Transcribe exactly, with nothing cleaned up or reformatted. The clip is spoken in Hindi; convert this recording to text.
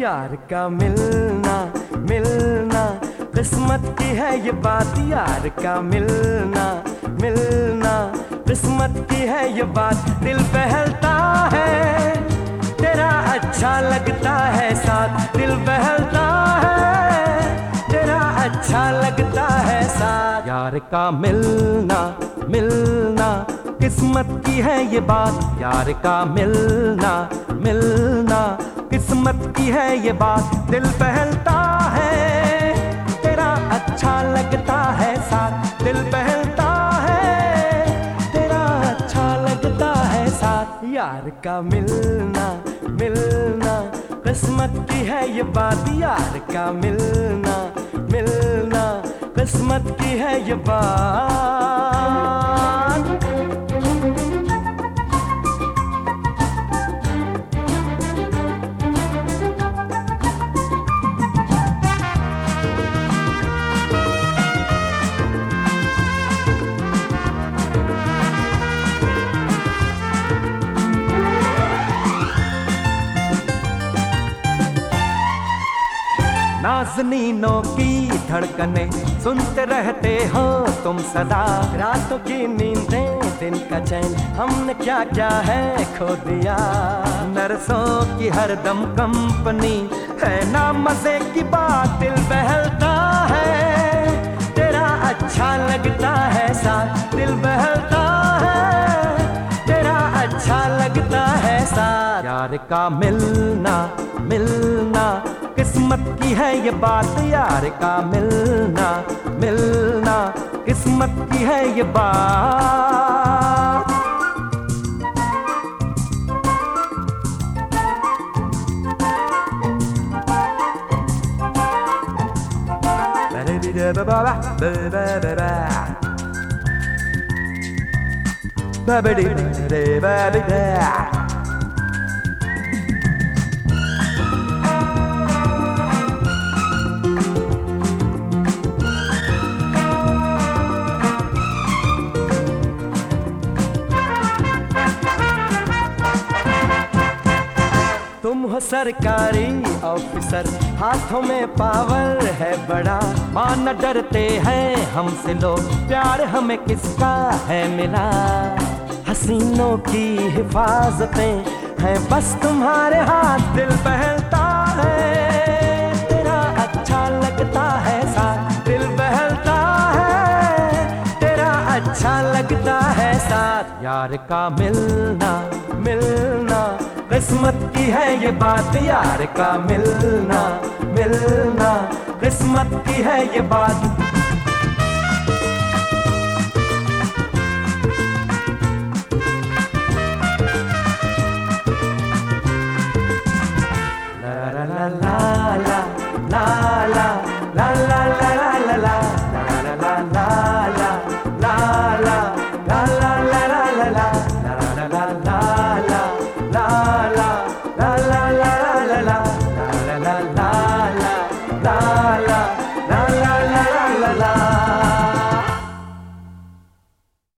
यार का मिलना मिलना किस्मत की है ये बात, यार का मिलना मिलना किस्मत की है ये बात। दिल बहलता है तेरा अच्छा लगता है साथ, दिल बहलता है तेरा अच्छा लगता है साथ। यार का मिलना मिलना किस्मत की है ये बात, यार का मिलना मिलना किस्मत की है ये बात। दिल बहलता है तेरा अच्छा लगता है साथ, दिल बहलता है तेरा अच्छा लगता है साथ। यार का मिलना मिलना किस्मत की है ये बात, यार का मिलना मिलना किस्मत की है ये बात। नाज़नीनों की धड़कने सुनते रहते हो तुम सदा, रातों की नींदें दिन का चैन हमने क्या क्या है खो दिया। नर्सों की हरदम कंपनी है ना मजे की बात, दिल बहलता है तेरा अच्छा लगता है साथ, दिल बहलता है तेरा अच्छा लगता है साथ। यार का मिलना मिलना किस्मत की है ये बात, यार का मिलना मिलना किस्मत की है ये बात। तुम हो सरकारी ऑफिसर, हाथों में पावर है बड़ा, माना डरते हैं हमसे लोग, प्यार हमें किसका है मिला। हसीनों की हिफाजतें हैं बस तुम्हारे हाथ, दिल बहलता है तेरा अच्छा लगता है साथ, दिल बहलता है तेरा अच्छा लगता है साथ। यार का मिलना मिलना किस्मत की है ये बात, यार का मिलना मिलना किस्मत की है ये बात। ला ला ला ला ला ला ला